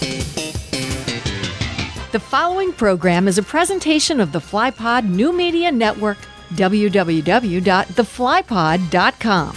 The following program is a presentation of the FlyPod New Media Network, www.theflypod.com.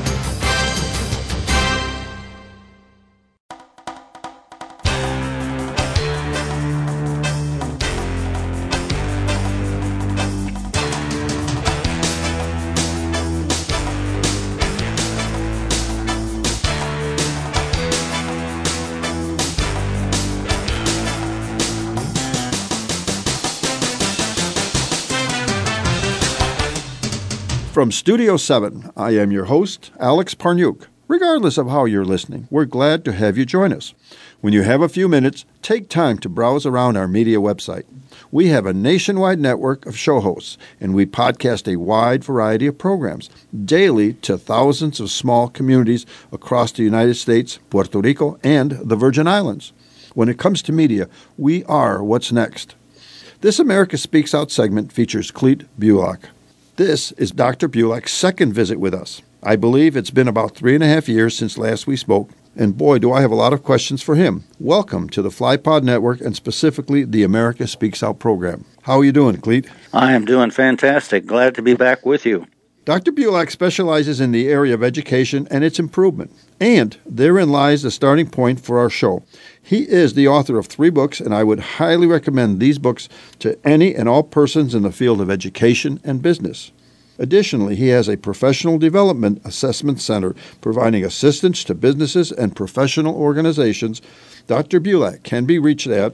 From Studio 7, I am your host, Alex Parniuk. Regardless of how you're listening, we're glad to have you join us. When you have a few minutes, take time to browse around our media website. We have a nationwide network of show hosts, and we podcast a wide variety of programs daily to thousands of small communities across the United States, Puerto Rico, and the Virgin Islands. When it comes to media, we are what's next. This America Speaks Out segment features Clete Bulack. This is Dr. Bulack's second visit with us. I believe it's been about 3.5 years since last we spoke, and boy, do I have a lot of questions for him. Welcome to the FlyPod Network and specifically the America Speaks Out program. How are you doing, Clete? I am doing fantastic. Glad to be back with you. Dr. Bulack specializes in the area of education and its improvement, and therein lies the starting point for our show. He is the author of 3 books, and I would highly recommend these books to any and all persons in the field of education and business. Additionally, he has a professional development assessment center providing assistance to businesses and professional organizations. Dr. Bulack can be reached at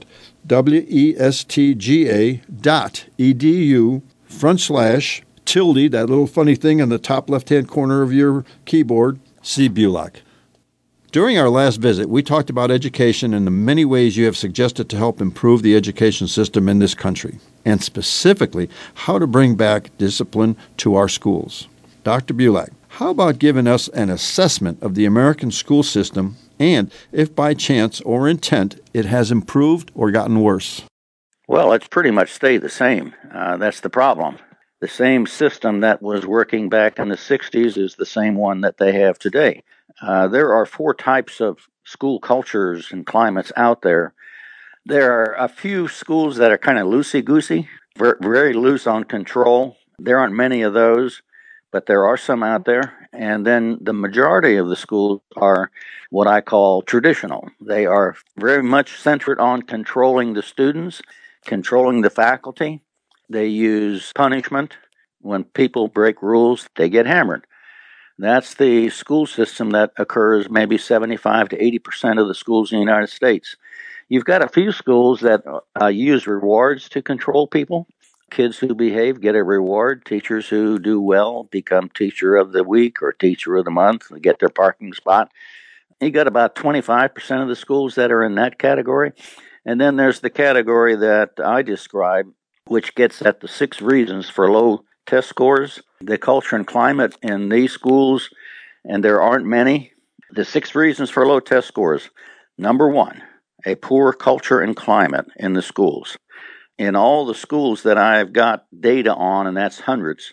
westga.edu/tilde, that little funny thing on the top left-hand corner of your keyboard, C. Bulack. During our last visit, we talked about education and the many ways you have suggested to help improve the education system in this country, and specifically how to bring back discipline to our schools. Dr. Bulack, how about giving us an assessment of the American school system and, if by chance or intent, it has improved or gotten worse? Well, it's pretty much stayed the same. That's the problem. The same system that was working back in the 60s is the same one that they have today. There are 4 types of school cultures and climates out there. There are a few schools that are kind of loosey-goosey, very loose on control. There aren't many of those, but there are some out there. And then the majority of the schools are what I call traditional. They are very much centered on controlling the students, controlling the faculty. They use punishment. When people break rules, they get hammered. That's the school system that occurs maybe 75 to 80% of the schools in the United States. You've got a few schools that use rewards to control people. Kids who behave get a reward. Teachers who do well become teacher of the week or teacher of the month. They get their parking spot. You got about 25% of the schools that are in that category. And then there's the category that I describe, which gets at the 6 reasons for low test scores. The culture and climate in these schools, and there aren't many. The 6 reasons for low test scores. Number 1, a poor culture and climate in the schools. In all the schools that I've got data on, and that's hundreds,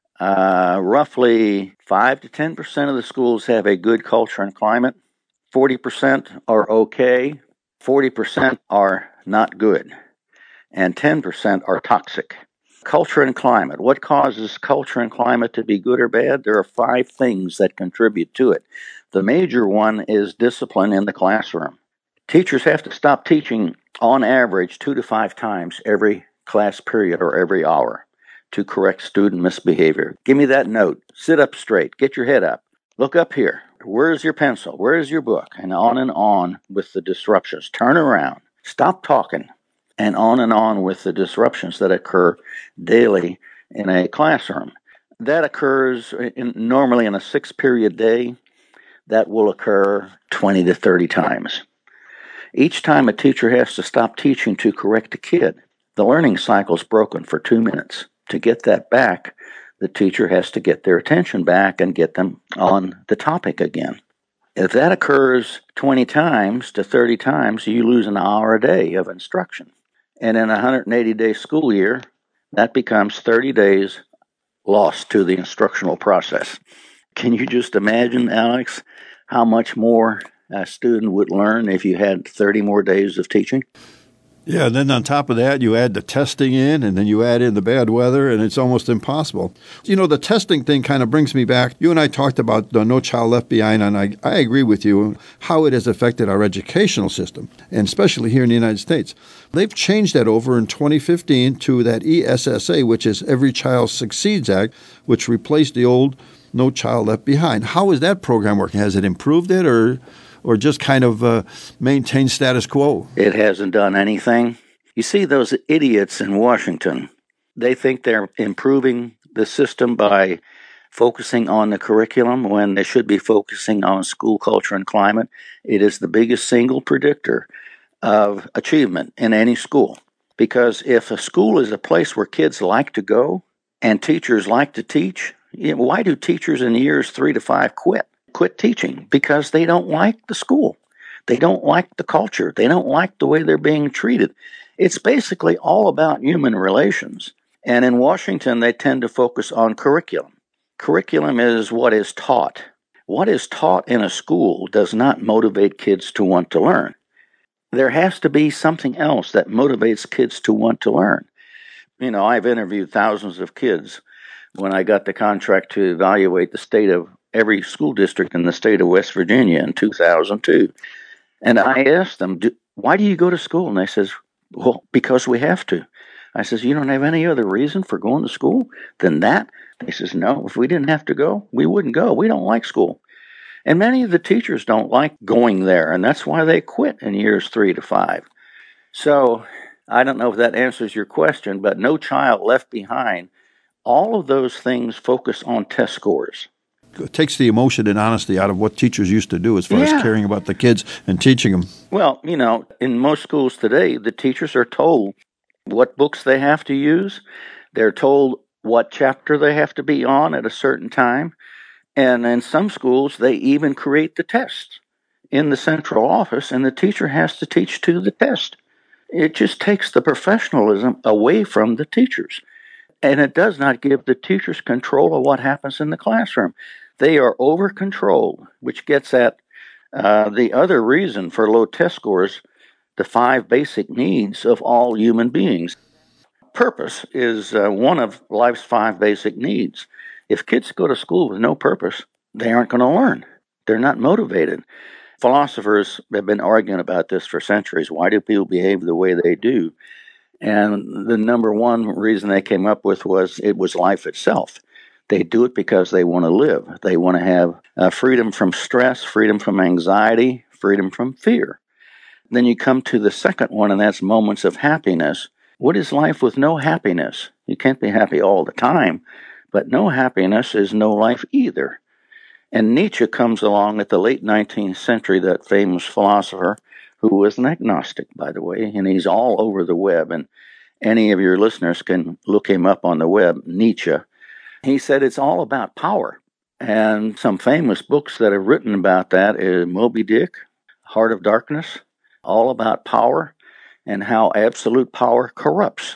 roughly 5 to 10% of the schools have a good culture and climate. 40% are okay. 40% are not good. And 10% are toxic. Culture and climate. What causes culture and climate to be good or bad? There are 5 things that contribute to it. The major one is discipline in the classroom. Teachers have to stop teaching on average 2 to 5 times every class period or every hour to correct student misbehavior. Give me that note. Sit up straight. Get your head up. Look up here. Where's your pencil? Where's your book? And on with the disruptions. Turn around. Stop talking. And on with the disruptions that occur daily in a classroom. That occurs normally in a 6-period day. That will occur 20 to 30 times. Each time a teacher has to stop teaching to correct a kid, the learning cycle is broken for 2 minutes. To get that back, the teacher has to get their attention back and get them on the topic again. If that occurs 20 times to 30 times, you lose an hour a day of instruction. And in a 180-day school year, that becomes 30 days lost to the instructional process. Can you just imagine, Alex, how much more a student would learn if you had 30 more days of teaching. Yeah, and then on top of that, you add the testing in, and then you add in the bad weather, and it's almost impossible. You know, the testing thing kind of brings me back. You and I talked about the No Child Left Behind, and I agree with you how it has affected our educational system, and especially here in the United States. They've changed that over in 2015 to that ESSA, which is Every Child Succeeds Act, which replaced the old No Child Left Behind. How is that program working? Has it improved it, or just kind of maintain status quo? It hasn't done anything. You see those idiots in Washington, they think they're improving the system by focusing on the curriculum when they should be focusing on school culture and climate. It is the biggest single predictor of achievement in any school. Because if a school is a place where kids like to go and teachers like to teach, why do teachers in years 3 to 5 quit teaching? Because they don't like the school. They don't like the culture. They don't like the way they're being treated. It's basically all about human relations. And in Washington, they tend to focus on curriculum. Curriculum is what is taught. What is taught in a school does not motivate kids to want to learn. There has to be something else that motivates kids to want to learn. You know, I've interviewed thousands of kids when I got the contract to evaluate the state of every school district in the state of West Virginia in 2002. And I asked them, why do you go to school? And they says, well, because we have to. I says, you don't have any other reason for going to school than that? They says, no, if we didn't have to go, we wouldn't go. We don't like school. And many of the teachers don't like going there, and that's why they quit in years 3 to 5. So I don't know if that answers your question, but No Child Left Behind, all of those things focus on test scores. It takes the emotion and honesty out of what teachers used to do as far as caring about the kids and teaching them. Well, you know, in most schools today, the teachers are told what books they have to use. They're told what chapter they have to be on at a certain time. And in some schools, they even create the tests in the central office, and the teacher has to teach to the test. It just takes the professionalism away from the teachers. And it does not give the teachers control of what happens in the classroom. They are over-controlled, which gets at the other reason for low test scores, the 5 basic needs of all human beings. Purpose is one of life's 5 basic needs. If kids go to school with no purpose, they aren't going to learn. They're not motivated. Philosophers have been arguing about this for centuries. Why do people behave the way they do? And the number one reason they came up with was it was life itself. They do it because they want to live. They want to have freedom from stress, freedom from anxiety, freedom from fear. Then you come to the second one, and that's moments of happiness. What is life with no happiness? You can't be happy all the time, but no happiness is no life either. And Nietzsche comes along at the late 19th century, that famous philosopher, who was an agnostic, by the way, and he's all over the web, and any of your listeners can look him up on the web, Nietzsche. He said it's all about power. And some famous books that are written about that is Moby Dick, Heart of Darkness, all about power and how absolute power corrupts.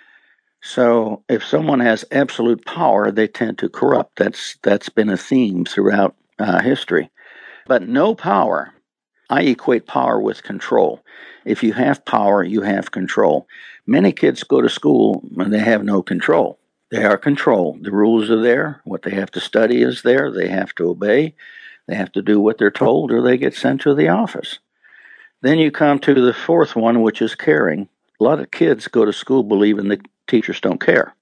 So if someone has absolute power, they tend to corrupt. That's been a theme throughout history. But no power, I equate power with control. If you have power, you have control. Many kids go to school and they have no control. They are controlled. The rules are there. What they have to study is there. They have to obey. They have to do what they're told, or they get sent to the office. Then you come to the fourth one, which is caring. A lot of kids go to school believing the teachers don't care.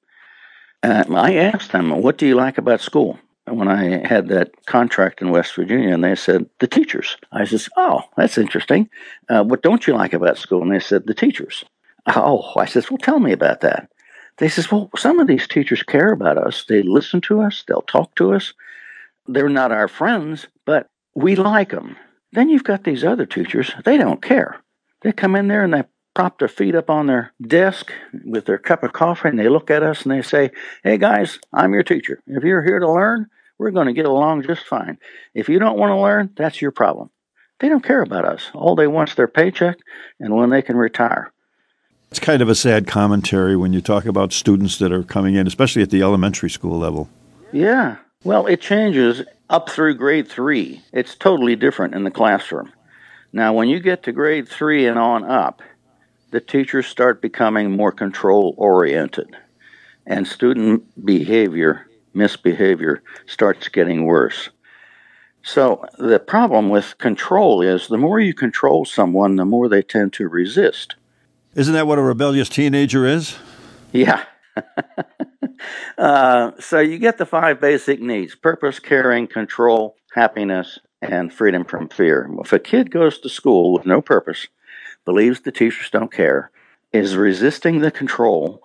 I asked them, what do you like about school? When I had that contract in West Virginia, and they said, the teachers. I said, oh, that's interesting. What don't you like about school? And they said, the teachers. Oh, I said, well, tell me about that. They says, well, some of these teachers care about us. They listen to us. They'll talk to us. They're not our friends, but we like them. Then you've got these other teachers. They don't care. They come in there and they prop their feet up on their desk with their cup of coffee, and they look at us and they say, hey, guys, I'm your teacher. If you're here to learn, we're going to get along just fine. If you don't want to learn, that's your problem. They don't care about us. All they want is their paycheck and when they can retire. It's kind of a sad commentary when you talk about students that are coming in, especially at the elementary school level. Yeah. Well, it changes up through grade 3. It's totally different in the classroom. Now, when you get to grade 3 and on up, the teachers start becoming more control-oriented, and student misbehavior, starts getting worse. So the problem with control is the more you control someone, the more they tend to resist. Isn't that what a rebellious teenager is? Yeah. So you get the 5 basic needs: purpose, caring, control, happiness, and freedom from fear. If a kid goes to school with no purpose, believes the teachers don't care, is resisting the control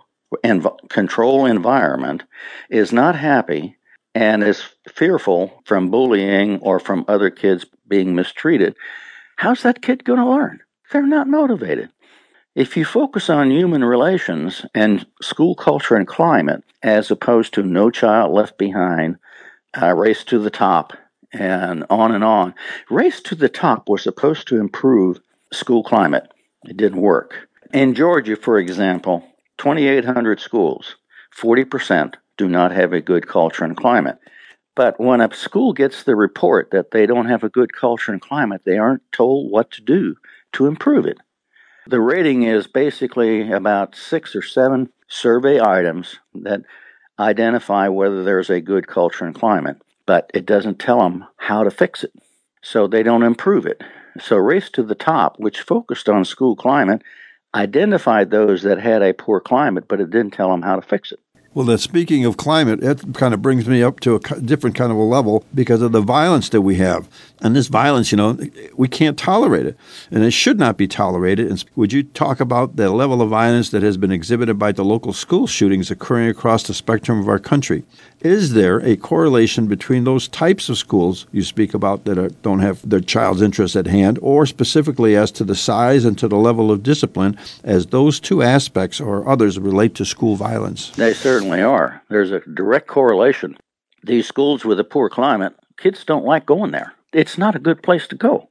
environment, is not happy, and is fearful from bullying or from other kids being mistreated, how's that kid going to learn? They're not motivated. If you focus on human relations and school culture and climate, as opposed to No Child Left Behind, Race to the Top, and on, Race to the Top was supposed to improve school climate. It didn't work. In Georgia, for example, 2,800 schools, 40% do not have a good culture and climate. But when a school gets the report that they don't have a good culture and climate, they aren't told what to do to improve it. The rating is basically about 6 or 7 survey items that identify whether there's a good culture and climate, but it doesn't tell them how to fix it. So they don't improve it. So Race to the Top, which focused on school climate, identified those that had a poor climate, but it didn't tell them how to fix it. Well, that speaking of climate, that kind of brings me up to a different kind of a level because of the violence that we have. And this violence, we can't tolerate it, and it should not be tolerated. And would you talk about the level of violence that has been exhibited by the local school shootings occurring across the spectrum of our country? Is there a correlation between those types of schools you speak about that don't have their child's interests at hand, or specifically as to the size and to the level of discipline, as those two aspects or others relate to school violence? They certainly are. There's a direct correlation. These schools with a poor climate, kids don't like going there. It's not a good place to go.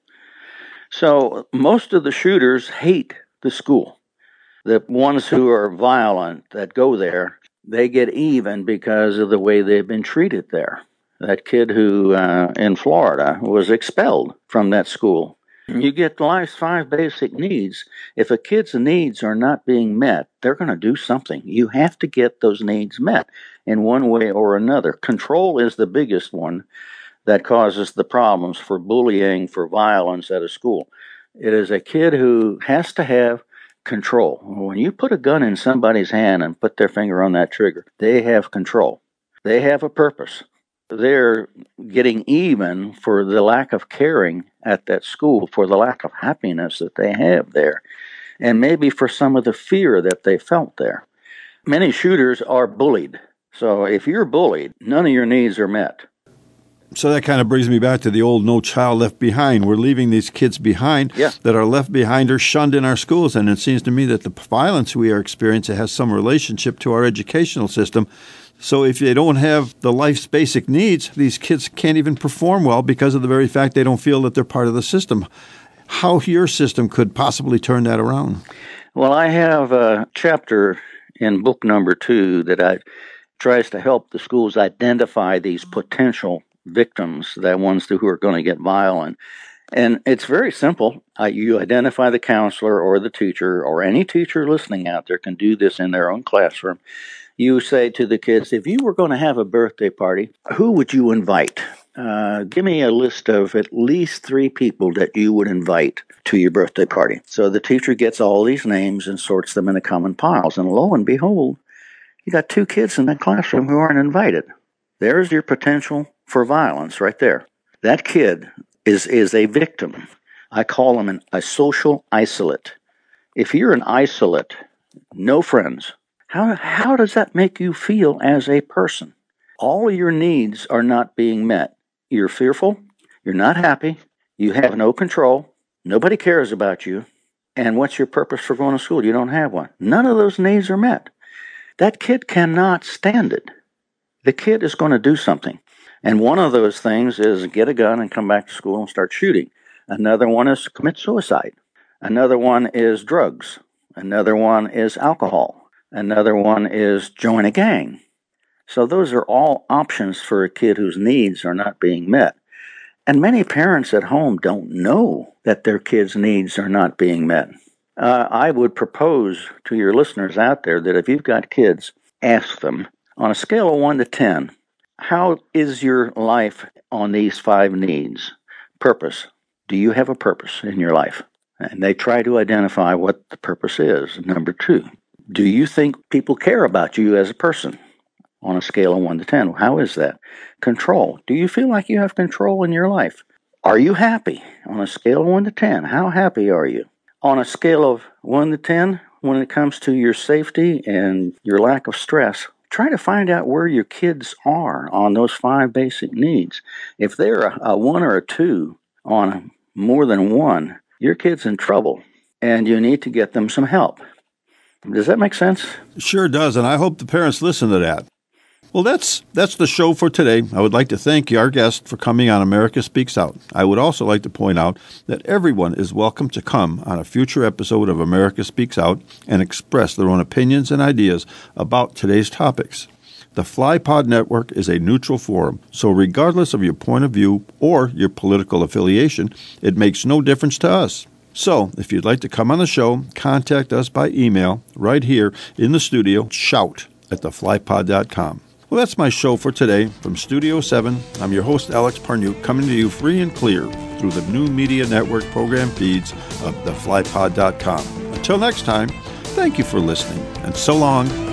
So most of the shooters hate the school. The ones who are violent that go there, they get even because of the way they've been treated there. That kid who in Florida was expelled from that school. You get life's 5 basic needs. If a kid's needs are not being met, they're going to do something. You have to get those needs met in one way or another. Control is the biggest one that causes the problems for bullying, for violence at a school. It is a kid who has to have control. When you put a gun in somebody's hand and put their finger on that trigger, they have control. They have a purpose. They're getting even for the lack of caring at that school, for the lack of happiness that they have there, and maybe for some of the fear that they felt there. Many shooters are bullied. So if you're bullied, none of your needs are met. So that kind of brings me back to the old No Child Left Behind. We're leaving these kids behind that are left behind or shunned in our schools. And it seems to me that the violence we are experiencing has some relationship to our educational system. So if they don't have the life's basic needs, these kids can't even perform well because of the very fact they don't feel that they're part of the system. How your system could possibly turn that around? Well, I have a chapter in book number 2 that tries to help the schools identify these potential victims, the ones who are going to get violent. And it's very simple. You identify the counselor or the teacher, or any teacher listening out there can do this in their own classroom. You say to the kids, if you were going to have a birthday party, who would you invite? Give me a list of at least 3 people that you would invite to your birthday party. So the teacher gets all these names and sorts them into common piles. And lo and behold, you got 2 kids in that classroom who aren't invited. There's your potential for violence right there. That kid is a victim. I call him a social isolate. If you're an isolate, no friends, how does that make you feel as a person? All of your needs are not being met. You're fearful, you're not happy, you have no control, nobody cares about you, and what's your purpose for going to school? You don't have one. None of those needs are met. That kid cannot stand it. The kid is going to do something. And one of those things is get a gun and come back to school and start shooting. Another one is commit suicide. Another one is drugs. Another one is alcohol. Another one is join a gang. So those are all options for a kid whose needs are not being met. And many parents at home don't know that their kids' needs are not being met. I would propose to your listeners out there that if you've got kids, ask them, on a scale of 1 to 10, how is your life on these 5 needs? Purpose. Do you have a purpose in your life? And they try to identify what the purpose is. Number 2, do you think people care about you as a person? On a scale of 1 to 10, how is that? Control. Do you feel like you have control in your life? Are you happy? On a scale of 1 to 10, how happy are you? On a scale of 1 to 10, when it comes to your safety and your lack of stress, try to find out where your kids are on those 5 basic needs. If they're a 1 or a 2 on more than 1, your kid's in trouble, and you need to get them some help. Does that make sense? Sure does, and I hope the parents listen to that. Well, that's the show for today. I would like to thank our guest for coming on America Speaks Out. I would also like to point out that everyone is welcome to come on a future episode of America Speaks Out and express their own opinions and ideas about today's topics. The FlyPod Network is a neutral forum, so regardless of your point of view or your political affiliation, it makes no difference to us. So, if you'd like to come on the show, contact us by email right here in the studio, shout@theflypod.com. Well, that's my show for today. From Studio 7, I'm your host, Alex Parnuk, coming to you free and clear through the New Media Network program feeds of theflypod.com. Until next time, thank you for listening, and so long.